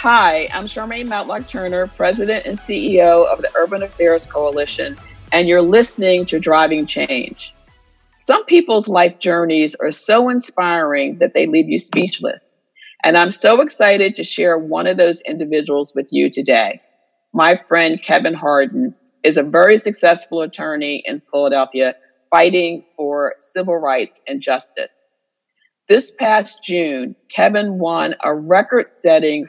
Hi, I'm Charmaine Matlock Turner, President and CEO of the Urban Affairs Coalition, and you're listening to Driving Change. Some people's life journeys are so inspiring that they leave you speechless. And I'm so excited to share one of those individuals with you today. My friend Kevin Hardin is a very successful attorney in Philadelphia fighting for civil rights and justice. This past June, Kevin won a record-setting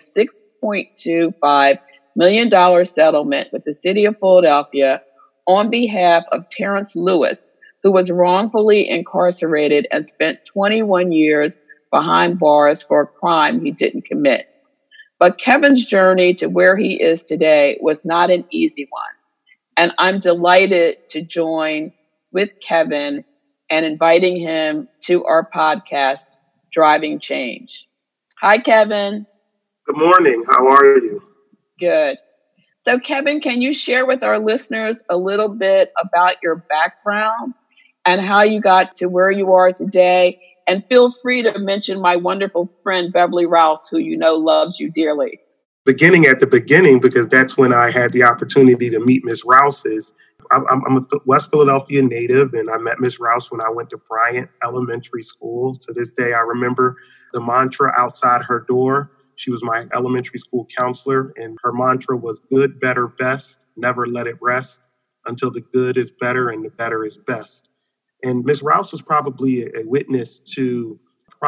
$6.25 million settlement with the city of Philadelphia on behalf of Terrence Lewis, who was wrongfully incarcerated and spent 21 years behind bars for a crime he didn't commit. But Kevin's journey to where he is today was not an easy one. And I'm delighted to join with Kevin and inviting him to our podcast, Driving Change. Hi, Kevin. Good morning. How are you? Good. So, Kevin, can you share with our listeners a little bit about your background and how you got to where you are today? And feel free to mention my wonderful friend, Beverly Rouse, who you know loves you dearly. Beginning at the beginning, because that's when I had the opportunity to meet Miss Rouse's. I'm a West Philadelphia native, and I met Miss Rouse when I went to Bryant Elementary School. To this day, I remember the mantra outside her door. She was my elementary school counselor, and her mantra was good, better, best, never let it rest until the good is better and the better is best. And Miss Rouse was probably a witness to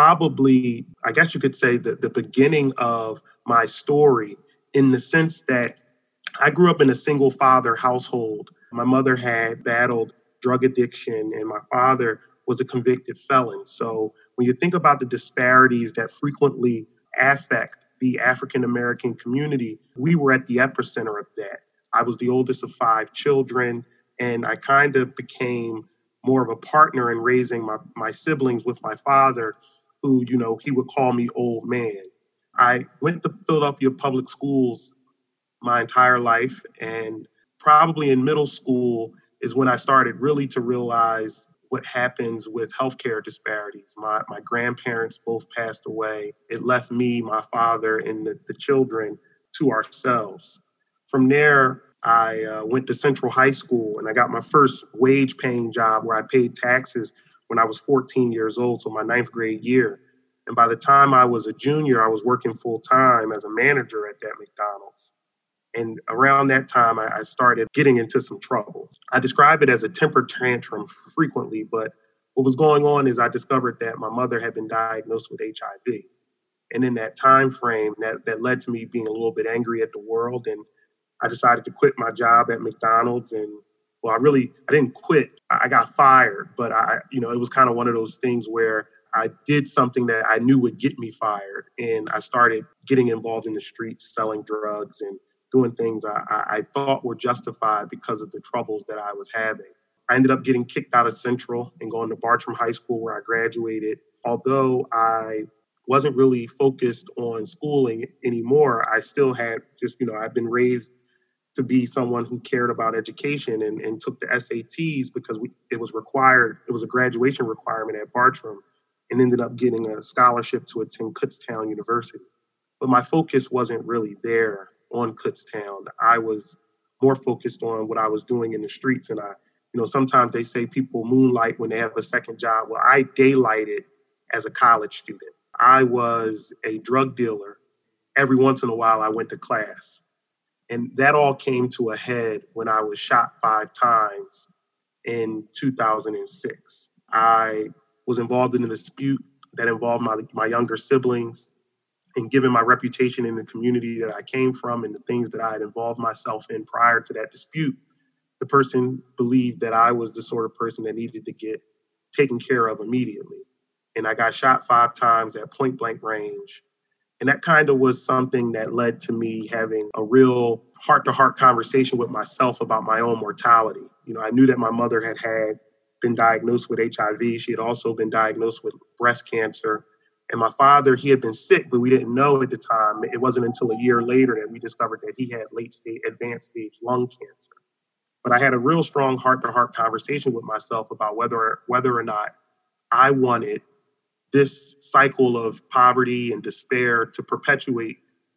I guess you could say, the beginning of my story, in the sense that I grew up in a single father household. My mother had battled drug addiction and my father was a convicted felon. So when you think about the disparities that frequently affect the African American community, we were at the epicenter of that. I was the oldest of 5 children, and I kind of became more of a partner in raising my siblings with my father, who, he would call me old man. I went to Philadelphia public schools my entire life, and probably in middle school is when I started really to realize what happens with healthcare disparities. My grandparents both passed away. It left me, my father, and the children to ourselves. From there, I went to Central High School, and I got my first wage-paying job where I paid taxes when I was 14 years old, so my 9th grade year. And by the time I was a junior, I was working full-time as a manager at that McDonald's. And around that time, I started getting into some trouble. I describe it as a temper tantrum frequently, but what was going on is I discovered that my mother had been diagnosed with HIV. And in that time frame, that led to me being a little bit angry at the world. And I decided to quit my job at McDonald's. And well, I didn't quit. I got fired, but it was kind of one of those things where I did something that I knew would get me fired. And I started getting involved in the streets, selling drugs and doing things I thought were justified because of the troubles that I was having. I ended up getting kicked out of Central and going to Bartram High School, where I graduated. Although I wasn't really focused on schooling anymore, I still had I've been raised to be someone who cared about education and took the SATs because it was required. It was a graduation requirement at Bartram, and ended up getting a scholarship to attend Kutztown University. But my focus wasn't really there on Kutztown. I was more focused on what I was doing in the streets. And sometimes they say people moonlight when they have a second job. Well, I daylighted as a college student. I was a drug dealer. Every once in a while, I went to class. And that all came to a head when I was shot 5 times in 2006. I was involved in a dispute that involved my younger siblings. And given my reputation in the community that I came from and the things that I had involved myself in prior to that dispute, the person believed that I was the sort of person that needed to get taken care of immediately. And I got shot 5 times at point blank range. And that kind of was something that led to me having a real heart-to-heart conversation with myself about my own mortality. I knew that my mother had been diagnosed with HIV. She had also been diagnosed with breast cancer. And my father, he had been sick, but we didn't know at the time. It wasn't until a year later that we discovered that he had advanced stage lung cancer. But I had a real strong heart-to-heart conversation with myself about whether or not I wanted this cycle of poverty and despair to perpetuate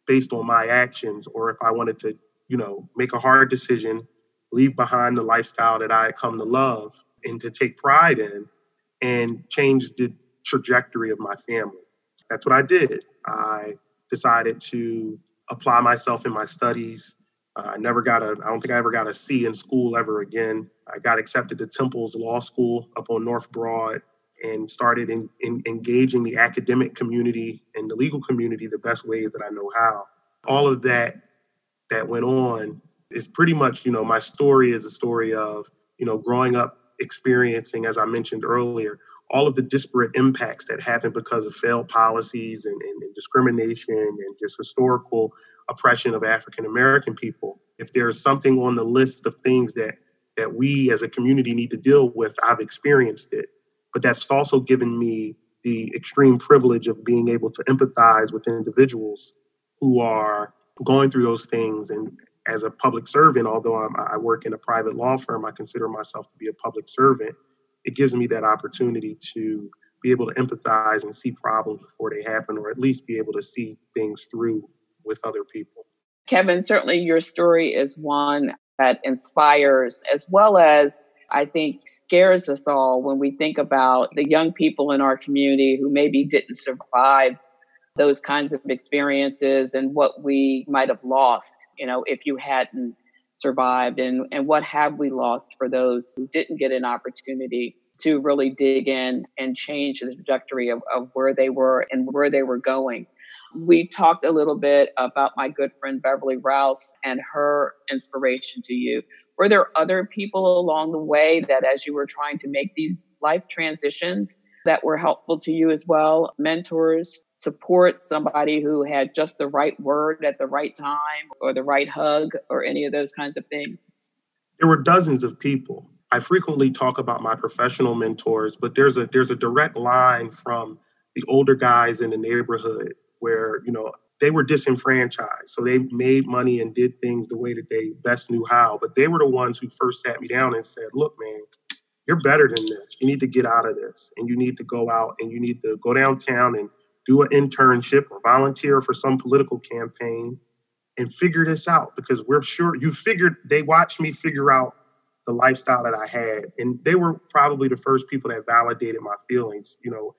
based on my actions, or if I wanted to, make a hard decision, leave behind the lifestyle that I had come to love and to take pride in, and change the trajectory of my family. That's what I did. I decided to apply myself in my studies. I don't think I ever got a C in school ever again. I got accepted to Temple's Law School up on North Broad and started engaging the academic community and the legal community the best ways that I know how. All of that went on is pretty much, my story is a story of, growing up, experiencing, as I mentioned earlier, all of the disparate impacts that happen because of failed policies and discrimination and just historical oppression of African American people. If there's something on the list of things that we as a community need to deal with, I've experienced it. But that's also given me the extreme privilege of being able to empathize with individuals who are going through those things. And as a public servant, although I work in a private law firm, I consider myself to be a public servant. It gives me that opportunity to be able to empathize and see problems before they happen, or at least be able to see things through with other people. Kevin, certainly your story is one that inspires, as well as I think scares us all when we think about the young people in our community who maybe didn't survive those kinds of experiences and what we might have lost, if you hadn't survived, and what have we lost for those who didn't get an opportunity to really dig in and change the trajectory of where they were and where they were going. We talked a little bit about my good friend Beverly Rouse and her inspiration to you. Were there other people along the way that, as you were trying to make these life transitions, that were helpful to you as well? Mentors, support, somebody who had just the right word at the right time, or the right hug, or any of those kinds of things? There were dozens of people. I frequently talk about my professional mentors, but there's a direct line from the older guys in the neighborhood where, they were disenfranchised. So they made money and did things the way that they best knew how. But they were the ones who first sat me down and said, look, man, you're better than this. You need to get out of this, and you need to go out and you need to go downtown and do an internship or volunteer for some political campaign and figure this out, because we're sure they watched me figure out the lifestyle that I had. And they were probably the first people that validated my feelings.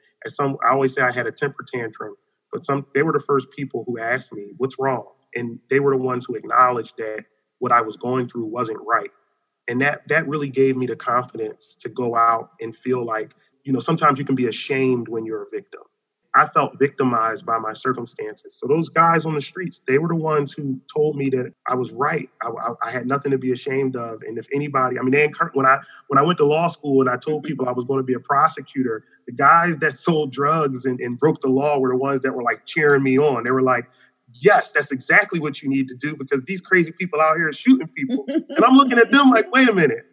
I always say I had a temper tantrum, but they were the first people who asked me, what's wrong? And they were the ones who acknowledged that what I was going through wasn't right. And that really gave me the confidence to go out and feel like, sometimes you can be ashamed when you're a victim. I felt victimized by my circumstances. So those guys on the streets, they were the ones who told me that I was right. I had nothing to be ashamed of. And if anybody, when I went to law school and I told people I was going to be a prosecutor, the guys that sold drugs and broke the law were the ones that were like cheering me on. They were like, yes, that's exactly what you need to do, because these crazy people out here are shooting people. And I'm looking at them like, wait a minute.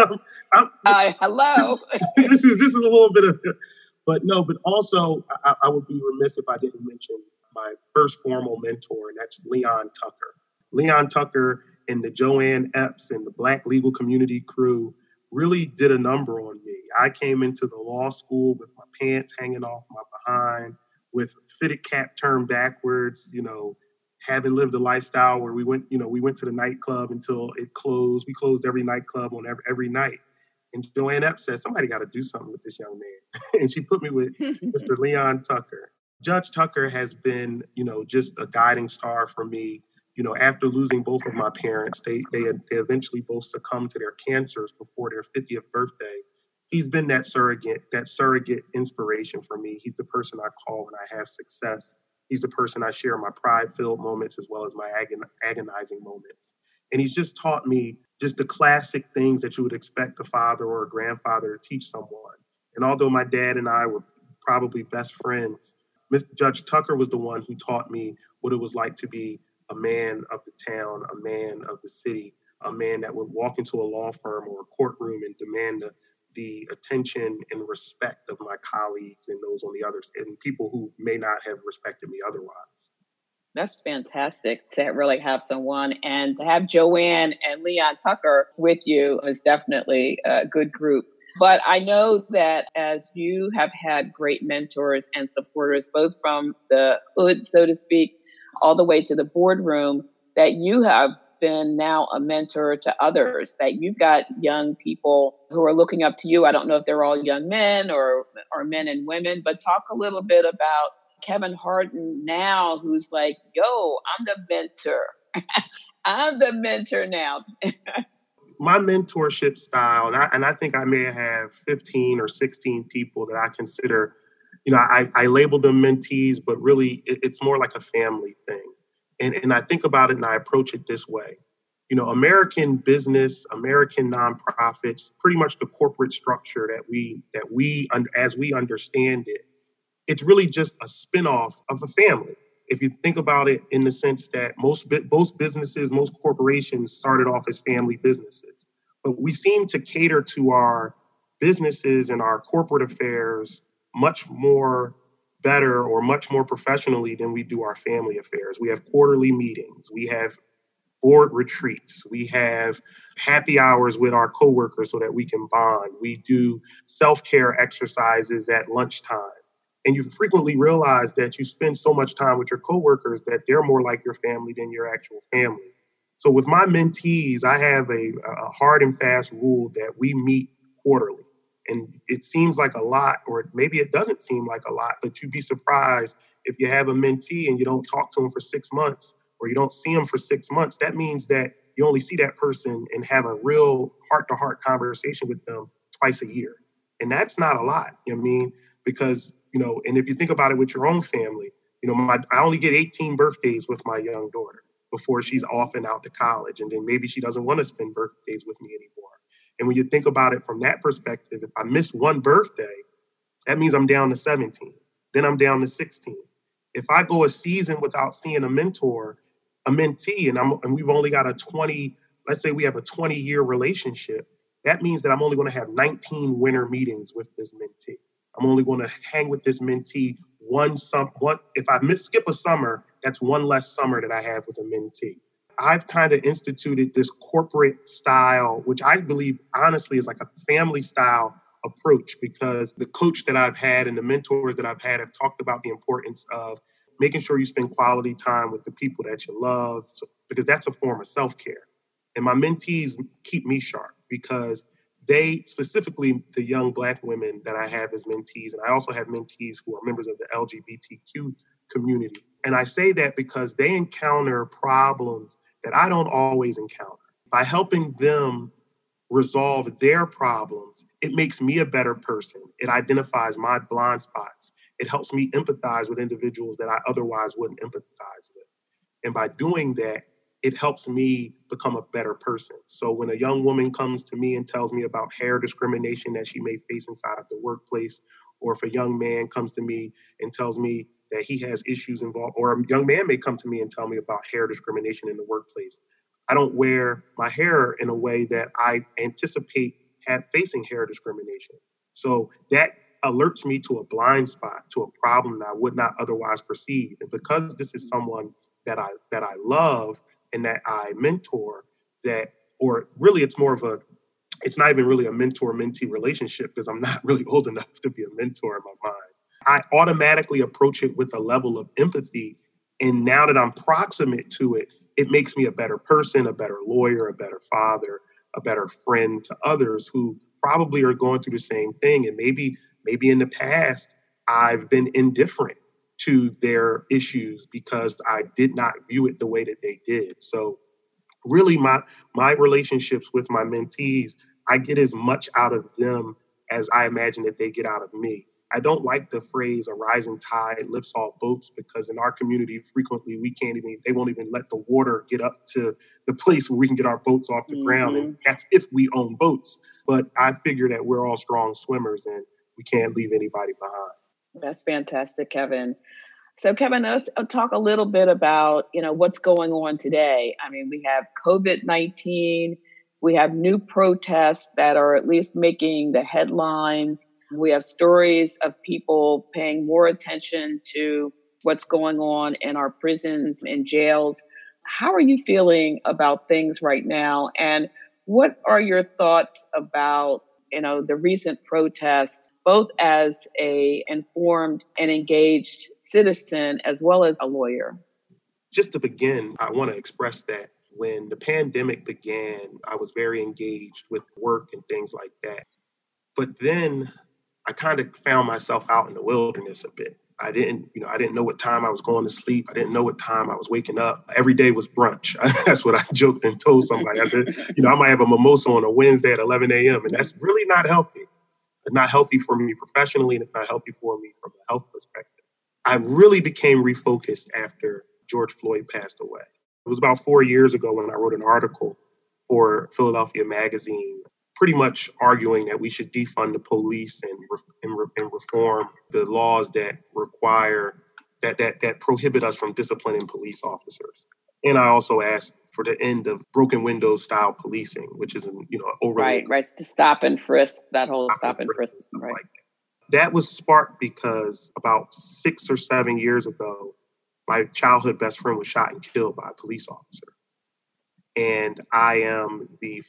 Hello. This is a little bit of... But also I would be remiss if I didn't mention my first formal mentor, and that's Leon Tucker. Leon Tucker and the Joanne Epps and the Black legal community crew really did a number on me. I came into the law school with my pants hanging off my behind, with fitted cap turned backwards, having lived a lifestyle where we went to the nightclub until it closed. We closed every nightclub on every night. And Joanne Epps said, somebody got to do something with this young man. And she put me with Mr. Leon Tucker. Judge Tucker has been, just a guiding star for me. After losing both of my parents, they eventually both succumbed to their cancers before their 50th birthday. He's been that surrogate inspiration for me. He's the person I call when I have success. He's the person I share my pride-filled moments as well as my agonizing moments. And he's just taught me just the classic things that you would expect a father or a grandfather to teach someone. And although my dad and I were probably best friends, Judge Tucker was the one who taught me what it was like to be a man of the town, a man of the city, a man that would walk into a law firm or a courtroom and demand the attention and respect of my colleagues and those on the others, and people who may not have respected me otherwise. That's fantastic to really have someone, and to have Joanne and Leon Tucker with you is definitely a good group. But I know that as you have had great mentors and supporters, both from the hood, so to speak, all the way to the boardroom, that you have been now a mentor to others, that you've got young people who are looking up to you. I don't know if they're all young men or men and women, but talk a little bit about Kevin Harden now, who's like, yo, I'm the mentor. I'm the mentor now. My mentorship style, and I think I may have 15 or 16 people that I consider, I label them mentees, but really it's more like a family thing. And I think about it and I approach it this way. American business, American nonprofits, pretty much the corporate structure as we understand it, it's really just a spinoff of a family. If you think about it in the sense that most businesses, most corporations started off as family businesses, but we seem to cater to our businesses and our corporate affairs much more better or much more professionally than we do our family affairs. We have quarterly meetings. We have board retreats. We have happy hours with our coworkers so that we can bond. We do self-care exercises at lunchtime. And you frequently realize that you spend so much time with your coworkers that they're more like your family than your actual family. So with my mentees, I have a hard and fast rule that we meet quarterly. And it seems like a lot, or maybe it doesn't seem like a lot, but you'd be surprised if you have a mentee and you don't talk to them for 6 months, or you don't see them for 6 months. That means that you only see that person and have a real heart-to-heart conversation with them twice a year. And that's not a lot, because, and if you think about it with your own family, I only get 18 birthdays with my young daughter before she's off and out to college. And then maybe she doesn't want to spend birthdays with me anymore. And when you think about it from that perspective, if I miss one birthday, that means I'm down to 17. Then I'm down to 16. If I go a season without seeing a mentee, and we've only got let's say we have a 20-year relationship, that means that I'm only going to have 19 winter meetings with this mentee. I'm only going to hang with this mentee if I skip a summer, that's one less summer that I have with a mentee. I've kind of instituted this corporate style, which I believe honestly is like a family style approach, because the coach that I've had and the mentors that I've had have talked about the importance of making sure you spend quality time with the people that you love, because that's a form of self-care. And my mentees keep me sharp, because they, specifically the young Black women that I have as mentees, and I also have mentees who are members of the LGBTQ community. And I say that because they encounter problems that I don't always encounter. By helping them resolve their problems, it makes me a better person. It identifies my blind spots. It helps me empathize with individuals that I otherwise wouldn't empathize with. And by doing that, it helps me become a better person. So when a young woman comes to me and tells me about hair discrimination that she may face inside of the workplace, or if a young man comes to me and tells me that he has issues involved, or a young man may come to me and tell me about hair discrimination in the workplace, I don't wear my hair in a way that I anticipate facing hair discrimination. So that alerts me to a blind spot, to a problem that I would not otherwise perceive. And because this is someone that I love and that I mentor, or really it's not even really a mentor-mentee relationship, because I'm not really old enough to be a mentor in my mind. I automatically approach it with a level of empathy. And now that I'm proximate to it, it makes me a better person, a better lawyer, a better father, a better friend to others who probably are going through the same thing. And maybe in the past, I've been indifferent to their issues because I did not view it the way that they did. So really my relationships with my mentees, I get as much out of them as I imagine that they get out of me. I don't like the phrase "a rising tide lifts all boats," because in our community, frequently they won't even let the water get up to the place where we can get our boats off the ground. And that's if we own boats. But I figure that we're all strong swimmers and we can't leave anybody behind. That's fantastic, Kevin. So Kevin, let's talk a little bit about, what's going on today. I mean, we have COVID-19, we have new protests that are at least making the headlines. We have stories of people paying more attention to what's going on in our prisons and jails. How are you feeling about things right now? And what are your thoughts about, the recent protests, both as a informed and engaged citizen as well as a lawyer? just to begin, I want to express that when the pandemic began, I was very engaged with work and things like that. But then I kind of found myself out in the wilderness a bit. I didn't know what time I was going to sleep. I didn't know what time I was waking up. Every day was brunch. That's what I joked and told somebody. I said, I might have a mimosa on a Wednesday at 11 a.m. And that's really not healthy. It's not healthy for me professionally, and it's not healthy for me from a health perspective. I really became refocused after George Floyd passed away. It was about 4 years ago when I wrote an article for Philadelphia Magazine, pretty much arguing that we should defund the police and reform the laws that require that prohibit us from disciplining police officers. And I also asked for the end of broken window style policing, which is overly right to stop and frisk, that whole stop and frisk, right? Like that was sparked because about 6 or 7 years ago, my childhood best friend was shot and killed by a police officer. And I'm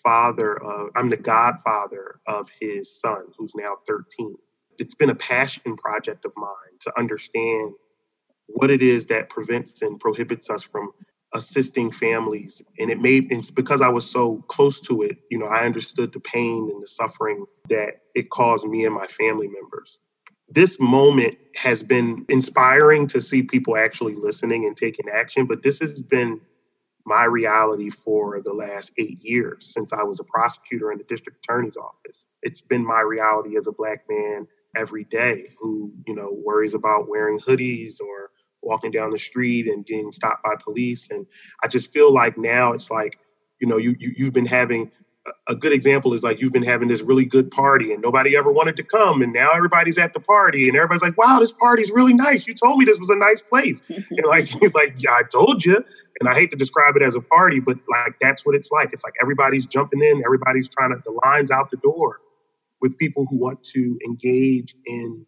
the godfather of his son, who's now 13. It's been a passion project of mine to understand what it is that prevents and prohibits us from assisting families. And it's because I was so close to it, I understood the pain and the suffering that it caused me and my family members. This moment has been inspiring to see people actually listening and taking action, but this has been my reality for the last 8 years since I was a prosecutor in the district attorney's office. It's been my reality as a Black man every day who, worries about wearing hoodies or walking down the street and getting stopped by police. And I just feel like now it's like, you've been having a good example is like you've been having this really good party and nobody ever wanted to come. And now everybody's at the party and everybody's like, wow, this party's really nice. You told me this was a nice place. And he's like, yeah, I told you. And I hate to describe it as a party, but that's what it's like. It's like everybody's jumping in. Everybody's the lines out the door with people who want to engage in,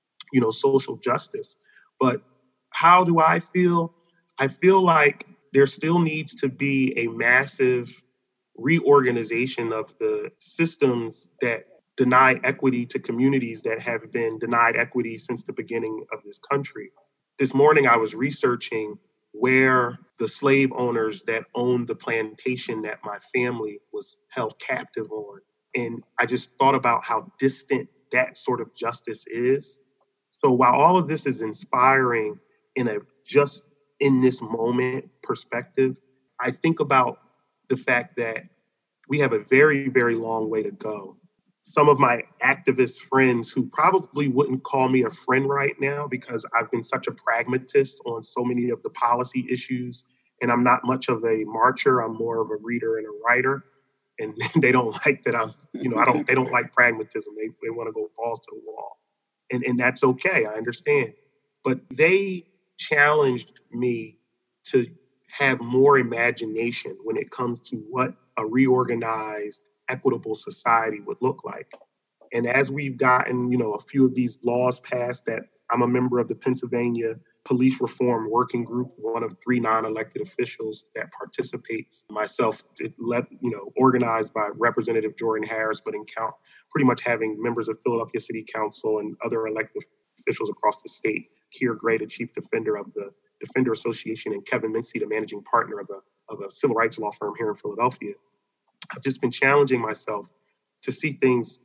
social justice. But how do I feel? I feel like there still needs to be a massive reorganization of the systems that deny equity to communities that have been denied equity since the beginning of this country. This morning, I was researching where the slave owners that owned the plantation that my family was held captive on. And I just thought about how distant that sort of justice is. So while all of this is inspiring in a just in this moment perspective, I think about the fact that we have a very, very long way to go. Some of my activist friends who probably wouldn't call me a friend right now because I've been such a pragmatist on so many of the policy issues, and I'm not much of a marcher. I'm more of a reader and a writer, and they don't like that they don't like pragmatism. They want to go balls to the wall, and that's okay. I understand, but they challenged me to have more imagination when it comes to what a reorganized, equitable society would look like. And as we've gotten, a few of these laws passed, that I'm a member of the Pennsylvania Police Reform Working Group, one of 3 non-elected officials that participates. Myself, organized by Representative Jordan Harris, but in count pretty much having members of Philadelphia City Council and other elected officials across the state. Keir Gray, the chief defender of the Defender Association, and Kevin Mincy, the managing partner of a civil rights law firm here in Philadelphia. I've just been challenging myself to see things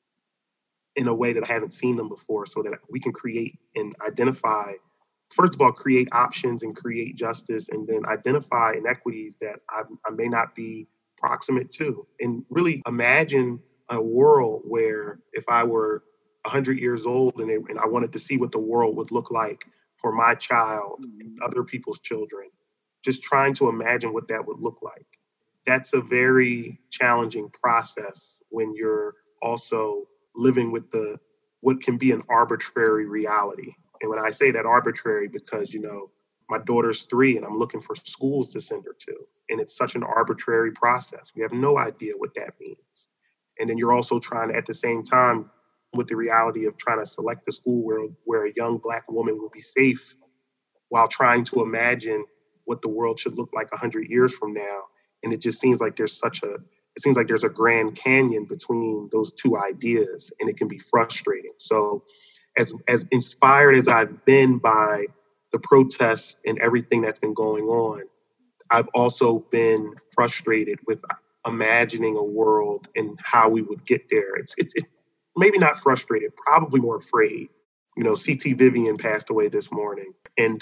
in a way that I haven't seen them before so that we can create and identify, first of all, create options and create justice, and then identify inequities that I may not be proximate to. And really imagine a world where if I were 100 years old and I wanted to see what the world would look like for my child and other people's children, just trying to imagine what that would look like. That's a very challenging process when you're also living with what can be an arbitrary reality. And when I say that arbitrary, because, my daughter's 3 and I'm looking for schools to send her to. And it's such an arbitrary process. We have no idea what that means. And then you're also trying to, at the same time, with the reality of trying to select a school where a young Black woman will be safe while trying to imagine what the world should look like 100 years from now. And it just seems like there's a Grand Canyon between those two ideas, and it can be frustrating. So as inspired as I've been by the protests and everything that's been going on, I've also been frustrated with imagining a world and how we would get there. It's maybe not frustrated, probably more afraid. You know, C.T. Vivian passed away this morning, and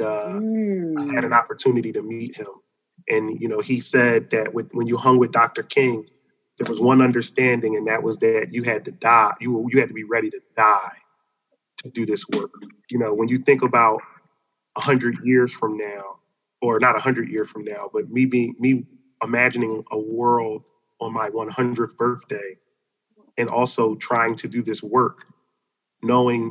I had an opportunity to meet him. And, you know, he said that when you hung with Dr. King, there was one understanding, and that was that you had to die. You had to be ready to die to do this work. You know, when you think about 100 years from now, or not 100 years from now, but me imagining a world on my 100th birthday, and also trying to do this work, knowing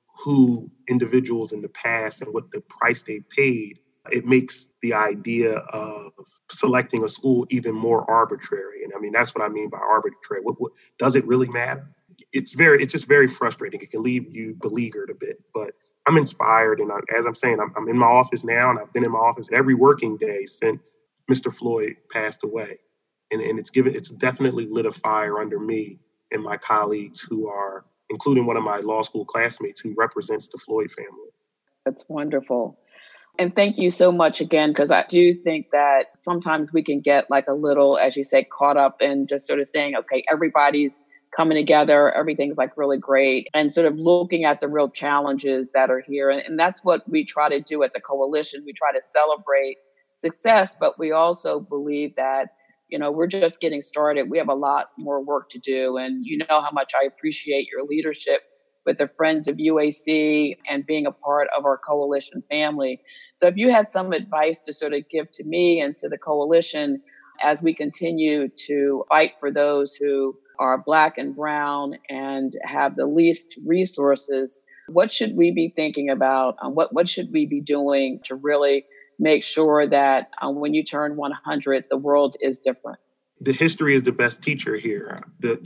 who individuals in the past and what the price they paid, it makes the idea of selecting a school even more arbitrary. And I mean, that's what I mean by arbitrary. What does it really matter? It's just very frustrating. It can leave you beleaguered a bit, but I'm inspired. And as I'm saying, I'm in my office now, and I've been in my office every working day since Mr. Floyd passed away. And it's definitely lit a fire under me and my colleagues who are, including one of my law school classmates who represents the Floyd family. That's wonderful. And thank you so much again, because I do think that sometimes we can get like a little, as you say, caught up in just sort of saying, okay, everybody's coming together, everything's like really great, and sort of looking at the real challenges that are here. And that's what we try to do at the coalition. We try to celebrate success, but we also believe that, you know, we're just getting started. We have a lot more work to do. And you know how much I appreciate your leadership with the Friends of UAC and being a part of our coalition family. So if you had some advice to sort of give to me and to the coalition as we continue to fight for those who are Black and brown and have the least resources, what should we be thinking about? What should we be doing to really make sure that when you turn 100, the world is different? The history is the best teacher here. The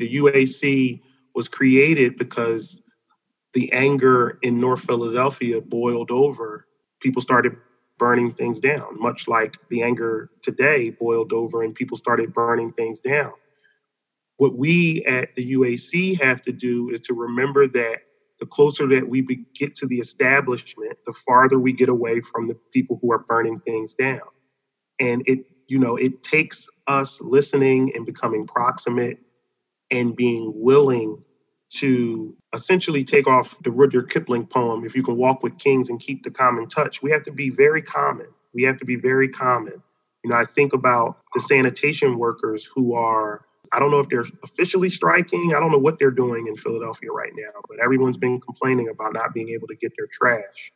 UAC was created because the anger in North Philadelphia boiled over. People started burning things down, much like the anger today boiled over and people started burning things down. What we at the UAC have to do is to remember that the closer that we get to the establishment, the farther we get away from the people who are burning things down. And it takes us listening and becoming proximate and being willing to essentially take off the Rudyard Kipling poem, if you can walk with kings and keep the common touch. We have to be very common. We have to be very common. You know, I think about the sanitation workers who are, I don't know if they're officially striking. I don't know what they're doing in Philadelphia right now, but everyone's been complaining about not being able to get their trash.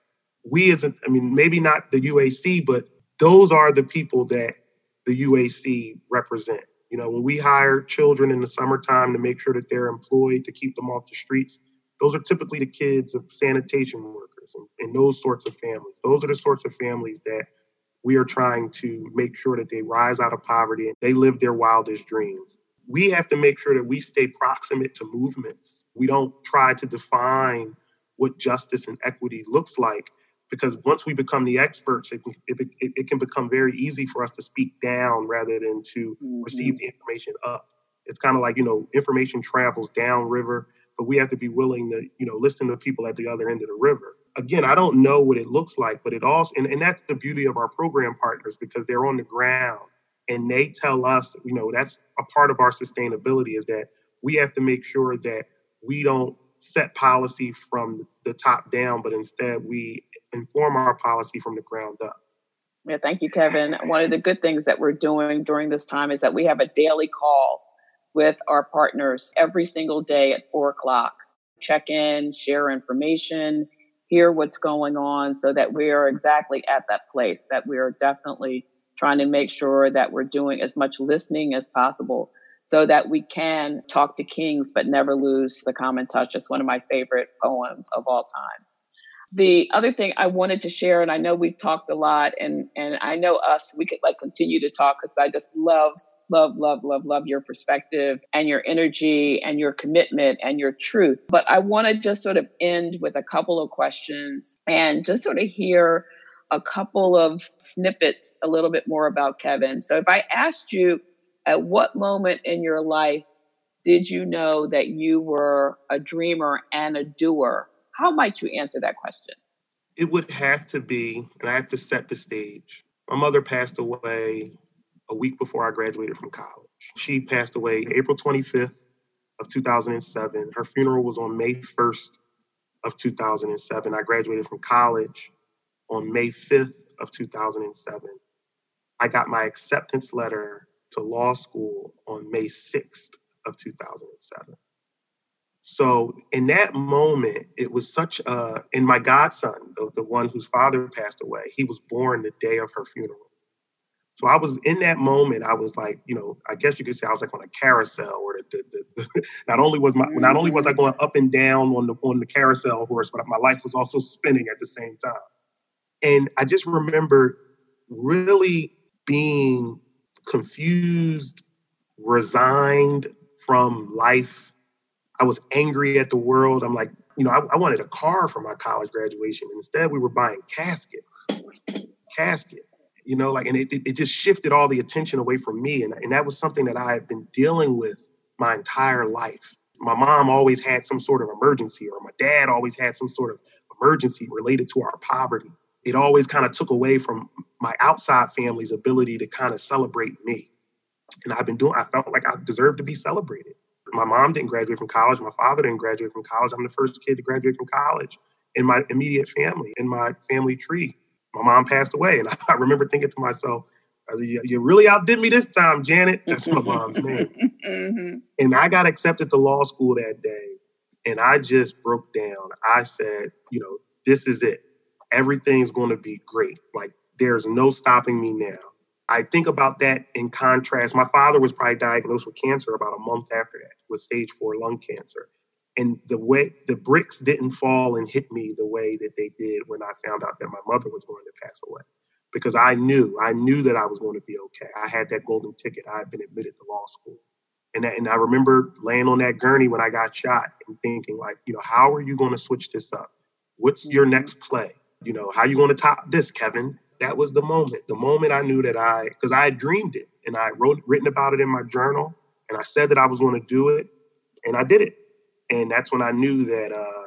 Maybe not the UAC, but those are the people that the UAC represent. You know, when we hire children in the summertime to make sure that they're employed to keep them off the streets, those are typically the kids of sanitation workers and those sorts of families. Those are the sorts of families that we are trying to make sure that they rise out of poverty and they live their wildest dreams. We have to make sure that we stay proximate to movements. We don't try to define what justice and equity looks like, because once we become the experts, it can become very easy for us to speak down rather than to receive the information up. It's kind of like, you know, information travels downriver, but we have to be willing to, you know, listen to people at the other end of the river. Again, I don't know what it looks like, but it also, and that's the beauty of our program partners, because they're on the ground and they tell us, you know, that's a part of our sustainability, is that we have to make sure that we don't set policy from the top down, but instead we inform our policy from the ground up. Yeah, thank you, Kevin. One of the good things that we're doing during this time is that we have a daily call with our partners every single day at 4:00. Check in, share information, hear what's going on, so that we are exactly at that place, that we are definitely trying to make sure that we're doing as much listening as possible so that we can talk to kings but never lose the common touch. It's one of my favorite poems of all time. The other thing I wanted to share, and I know we've talked a lot, and I know we could like continue to talk, because I just love your perspective and your energy and your commitment and your truth. But I want to just sort of end with a couple of questions and just sort of hear a couple of snippets a little bit more about Kevin. So if I asked you, at what moment in your life did you know that you were a dreamer and a doer? How might you answer that question? It would have to be, and I have to set the stage. My mother passed away a week before I graduated from college. She passed away April 25th of 2007. Her funeral was on May 1st of 2007. I graduated from college on May 5th of 2007. I got my acceptance letter to law school on May 6th of 2007. So in that moment, it was such a, and my godson, the one whose father passed away, he was born the day of her funeral. So I was in that moment, I was like, I guess you could say I was like on a carousel, or not only was I going up and down on the carousel horse, but my life was also spinning at the same time. And I just remember really being confused, resigned from life. I was angry at the world. I'm like, I wanted a car for my college graduation. And instead, we were buying caskets. And it just shifted all the attention away from me. And that was something that I had been dealing with my entire life. My mom always had some sort of emergency, or my dad always had some sort of emergency related to our poverty. It always kind of took away from my outside family's ability to kind of celebrate me. And I felt like I deserved to be celebrated. My mom didn't graduate from college. My father didn't graduate from college. I'm the first kid to graduate from college in my immediate family, in my family tree. My mom passed away. And I remember thinking to myself, I said, you really outdid me this time, Janet. That's my mom's name. Mm-hmm. And I got accepted to law school that day. And I just broke down. I said, this is it. Everything's going to be great. Like, there's no stopping me now. I think about that in contrast. My father was probably diagnosed with cancer about a month after that, with stage 4 lung cancer. And the way the bricks didn't fall and hit me the way that they did when I found out that my mother was going to pass away, because I knew that I was going to be okay. I had that golden ticket. I had been admitted to law school. And I remember laying on that gurney when I got shot and thinking, like, how are you going to switch this up? What's your next play? How are you going to top this, Kevin? That was the moment I knew that because I had dreamed it, and I written about it in my journal, and I said that I was going to do it, and I did it. And that's when I knew that,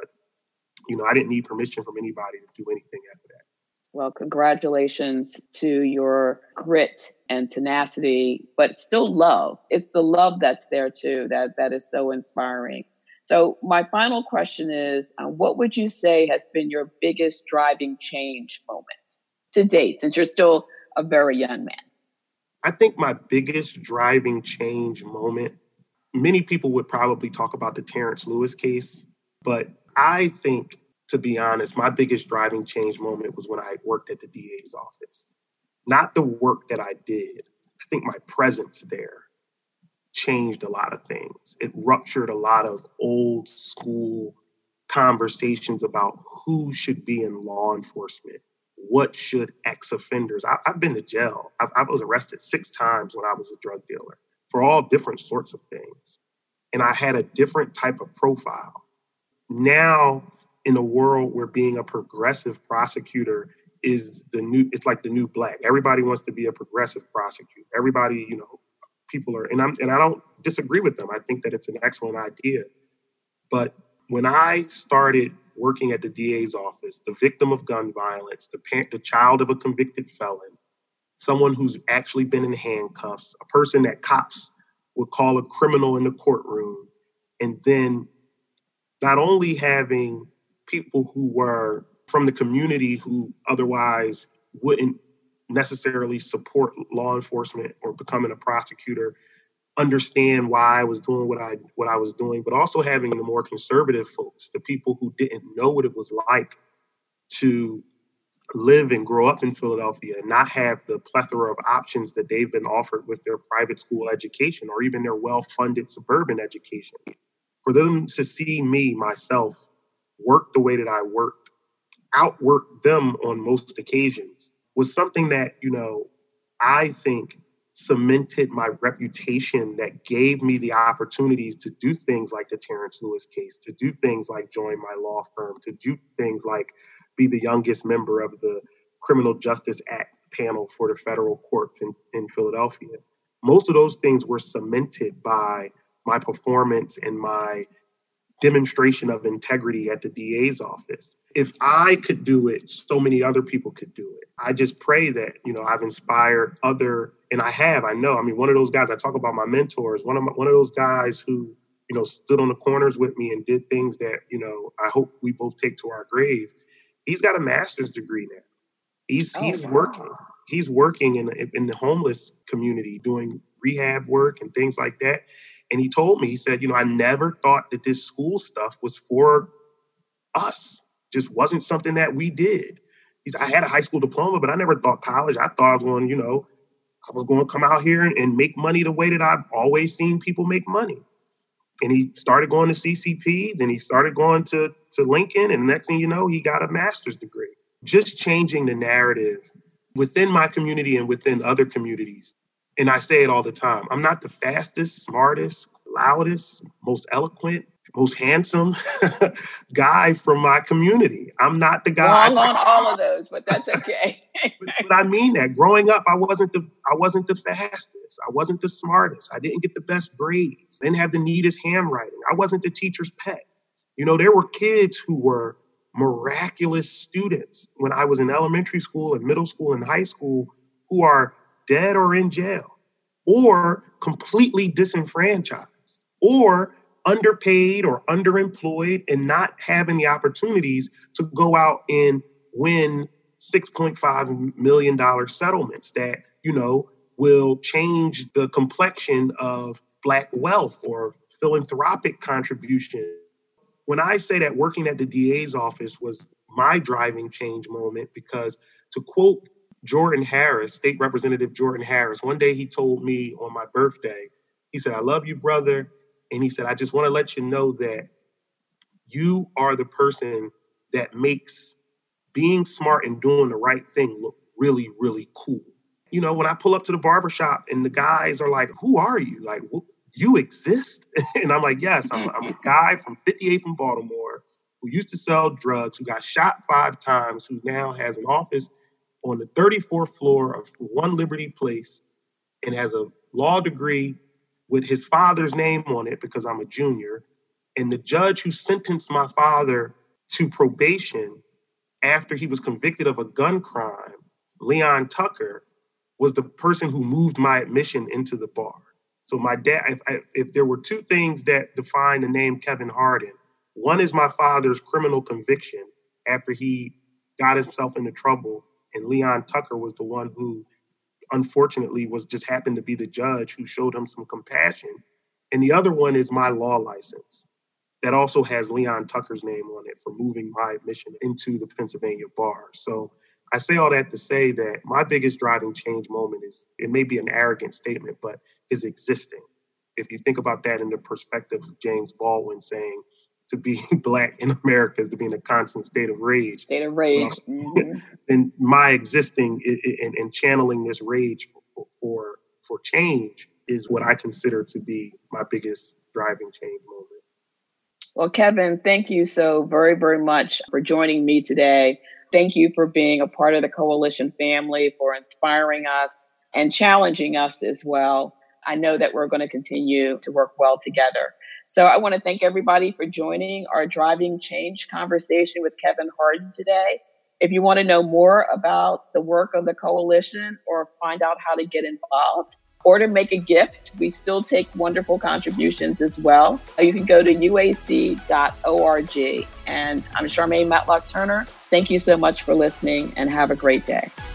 I didn't need permission from anybody to do anything after that. Well, congratulations to your grit and tenacity, but still love. It's the love that's there too, that is so inspiring. So my final question is, what would you say has been your biggest driving change moment to date, since you're still a very young man? I think my biggest driving change moment, many people would probably talk about the Terrence Lewis case, but I think, to be honest, my biggest driving change moment was when I worked at the DA's office. Not the work that I did. I think my presence there changed a lot of things. It ruptured a lot of old school conversations about who should be in law enforcement. What should ex-offenders? I've been to jail. I was arrested 6 times when I was a drug dealer for all different sorts of things. And I had a different type of profile. Now, in a world where being a progressive prosecutor is it's like the new black. Everybody wants to be a progressive prosecutor. Everybody, people are, and I don't disagree with them. I think that it's an excellent idea. But when I started working at the DA's office, the victim of gun violence, the child of a convicted felon, someone who's actually been in handcuffs, a person that cops would call a criminal in the courtroom, and then not only having people who were from the community who otherwise wouldn't necessarily support law enforcement or becoming a prosecutor understand why I was doing what I was doing, but also having the more conservative folks, the people who didn't know what it was like to live and grow up in Philadelphia and not have the plethora of options that they've been offered with their private school education or even their well-funded suburban education. For them to see me, myself, work the way that I worked, outwork them on most occasions, was something that, I think cemented my reputation, that gave me the opportunities to do things like the Terrence Lewis case, to do things like join my law firm, to do things like be the youngest member of the Criminal Justice Act panel for the federal courts in Philadelphia. Most of those things were cemented by my performance and my demonstration of integrity at the DA's office. If I could do it, so many other people could do it. I just pray that, I've inspired and I know, one of those guys, I talk about my mentors, one of those guys who, stood on the corners with me and did things that, I hope we both take to our grave. He's got a master's degree now. He's working. He's working in the homeless community, doing rehab work and things like that. And he told me, he said, I never thought that this school stuff was for us. Just wasn't something that we did. I had a high school diploma, but I never thought college. I thought I was going, I was going to come out here and make money the way that I've always seen people make money. And he started going to CCP, then he started going to Lincoln, and the next thing you know, he got a master's degree. Just changing the narrative within my community and within other communities. And I say it all the time. I'm not the fastest, smartest, loudest, most eloquent, most handsome guy from my community. I'm not the guy. Wrong on all of those, but that's okay. but I mean that. Growing up, I wasn't the fastest. I wasn't the smartest. I didn't get the best grades. I didn't have the neatest handwriting. I wasn't the teacher's pet. There were kids who were miraculous students when I was in elementary school and middle school and high school who are dead or in jail or completely disenfranchised or underpaid or underemployed and not having the opportunities to go out and win $6.5 million settlements that, will change the complexion of Black wealth or philanthropic contribution. When I say that working at the DA's office was my driving change moment, because to quote Jordan Harris, State Representative Jordan Harris, one day he told me on my birthday, he said, "I love you, brother." And he said, "I just want to let you know that you are the person that makes being smart and doing the right thing look really, really cool." When I pull up to the barbershop and the guys are like, "Who are you? Like, you exist?" And I'm like, "Yes, I'm a guy from 58th in Baltimore who used to sell drugs, who got shot 5 times, who now has an office on the 34th floor of One Liberty Place and has a law degree with his father's name on it because I'm a junior. And the judge who sentenced my father to probation after he was convicted of a gun crime, Leon Tucker, was the person who moved my admission into the bar." So my dad, if there were 2 things that define the name Kevin Hardin, one is my father's criminal conviction after he got himself into trouble, and Leon Tucker was the one who unfortunately just happened to be the judge who showed him some compassion. And the other one is my law license that also has Leon Tucker's name on it for moving my admission into the Pennsylvania bar. So I say all that to say that my biggest driving change moment it may be an arrogant statement, but is existing. If you think about that in the perspective of James Baldwin saying, to be Black in America is to be in a constant state of rage. State of rage. Mm-hmm. And my existing and channeling this rage for change is what I consider to be my biggest driving change moment. Well, Kevin, thank you so very, very much for joining me today. Thank you for being a part of the Coalition family, for inspiring us and challenging us as well. I know that we're going to continue to work well together. So I want to thank everybody for joining our Driving Change conversation with Kevin Hardin today. If you want to know more about the work of the Coalition or find out how to get involved or to make a gift, we still take wonderful contributions as well. You can go to uac.org. And I'm Charmaine Matlock Turner. Thank you so much for listening and have a great day.